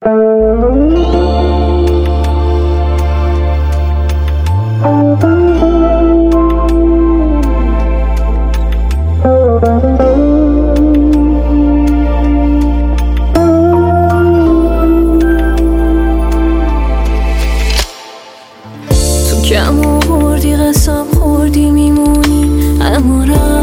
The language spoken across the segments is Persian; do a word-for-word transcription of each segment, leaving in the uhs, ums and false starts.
کم آوردی قسم خوردی میمونی اما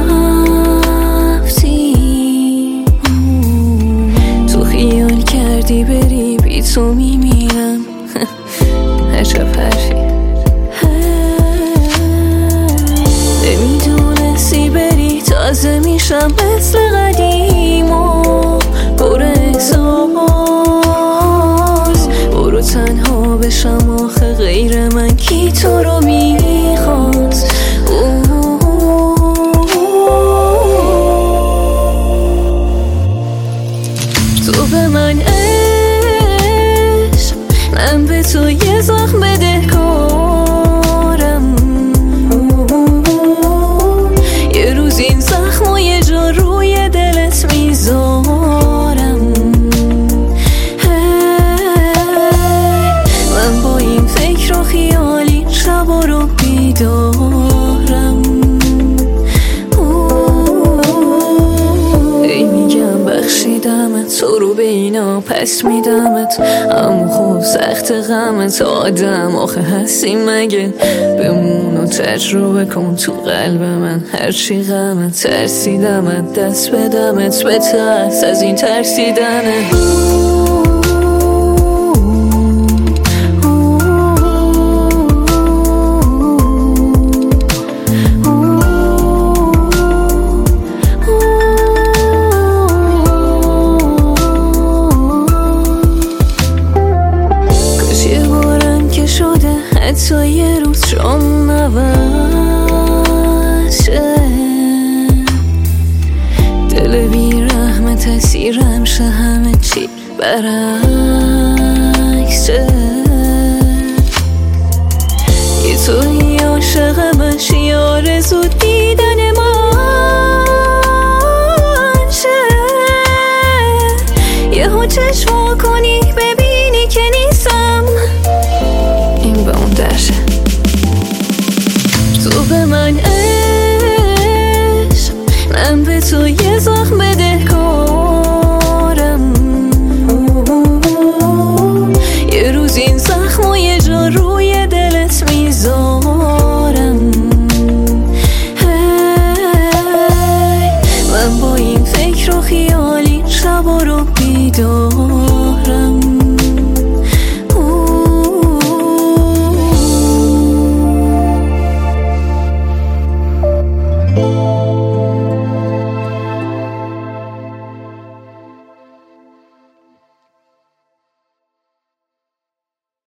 رفتی، تو خیال کردی بری بی تو میمیرم. عجب حرفی، نمیدونستی بری تازه میشم مثل قدیم و پر احساس، برو تنها بشم آخه غیر من کی تو رو میخواست. تو به من عشق، من به تو یه زخم بدهکارم، یه روز این زخم و یه جا روی دلت میذارم. من با این فکر و خیال این شبا رو بیدارم. ای میگم بخشیدمت، تو رو به اینا پس میدمت، اما خوب سخت غمت. آدم آخه هستی مگه؟ بمون و تجربه کن تو قلب من هرچی غمت. ترسیدمت دست بدمت، بترس از این ترسیدنه. حتی یه روز شام نباشه، دل بی رحمت اسیرم شه، همه چی برعکسه. یه توی عاشق باشی، یه آرزو دیدن من شه، یه ها چشم کن